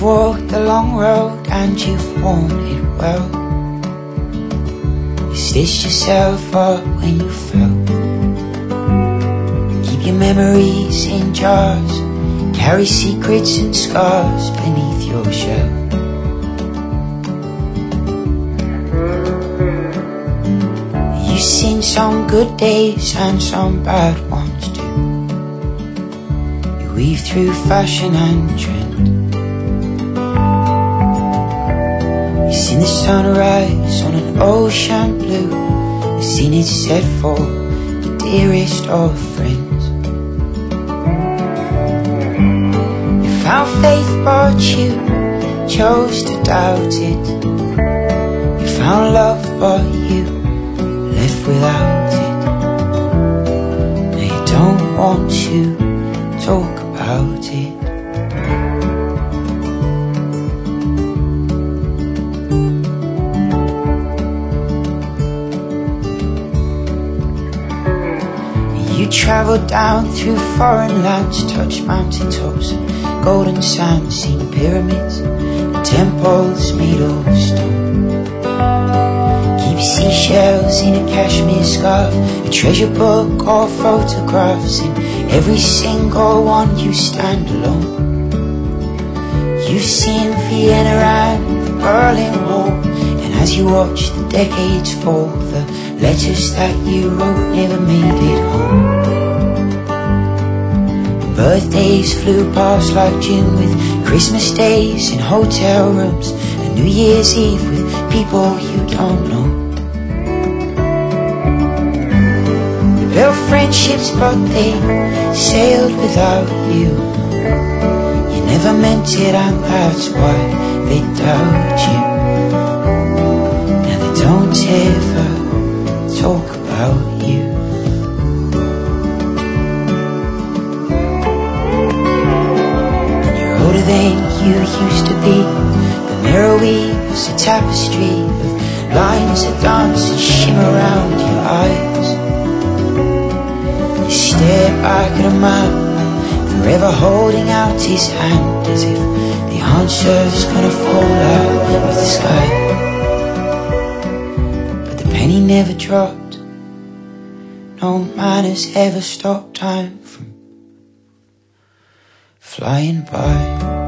You've walked the long road and you've worn it well. You stitched yourself up when you fell. Keep your memories in jars, carry secrets and scars beneath your shell. You've seen some good days and some bad ones too. You weave through fashion and trend. You've seen the sunrise on an ocean blue. You've seen it set for the dearest of friends. Found faith but you chose to doubt it. You found love but you left without it. Now you don't want to talk about it. You travelled down through foreign lands, touched mountain tops, golden sand, seen pyramids and temples made of stone. Keep seashells in a cashmere scarf, a treasure book or photographs. In every single one you stand alone. You've seen Vienna and the Berlin Wall, and as you watch the decades fall, the letters that you wrote never made it home. Birthdays flew past like June, with Christmas days in hotel rooms and New Year's Eve with people you don't know. You built friendships but they sailed without you. You never meant it and that's why they doubt you. Now they don't ever talk about you. Older than you used to be. The mirror weaves a tapestry of lines that dance and shimmer around your eyes. You stare back at a man, forever holding out his hand, as if the answer's gonna fall out of the sky. But the penny never dropped. No man has ever stopped time from flying by.